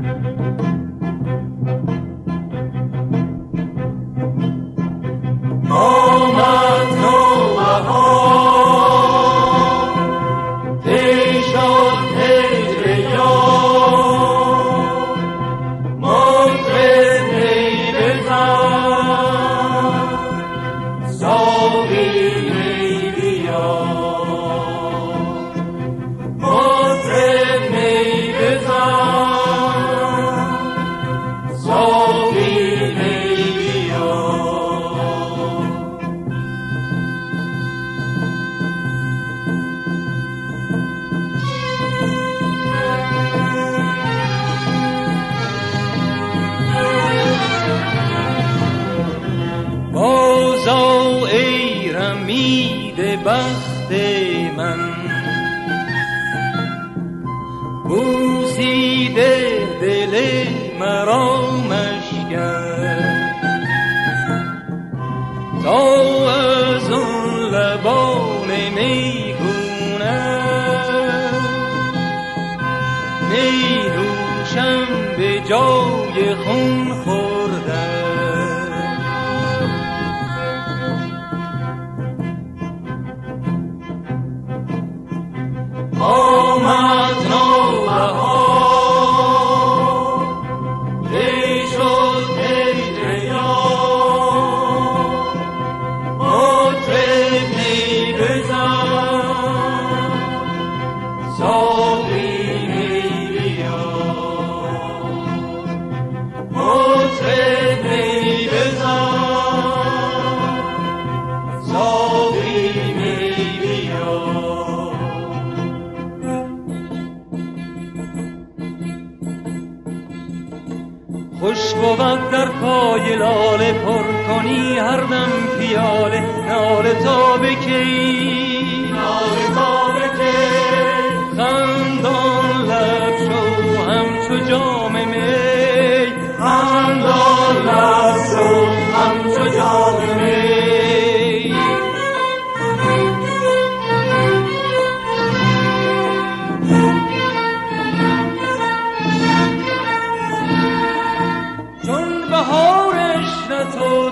بخت من بوسیده دل مرا مشکن تا از اون لبان میگونه می نوشم به جای خون خوردن. آمد نوبهار دی شد هجر یار مطرب می بزن ساقی می بیار مطرب می بزن ساقی می بیار. خوش بود در پای لاله پر کنی هر دم پیاله ناله تا بکی خندان لب شو همچو جام می خندان لب شو همچو جام می. تو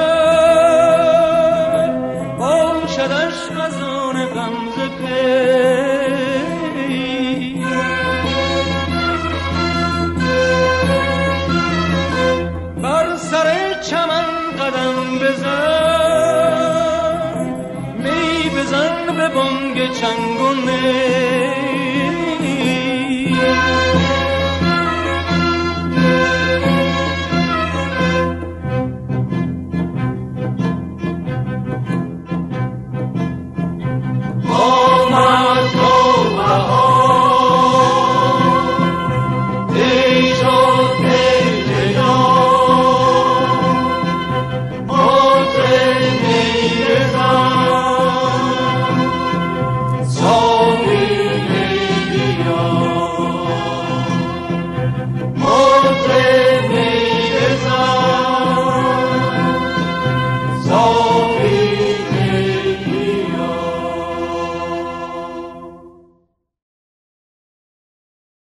طرف باشد عشق از آن غمزه پی بر سر چمن قدم بزن می بزن به بانگ چنگ و نی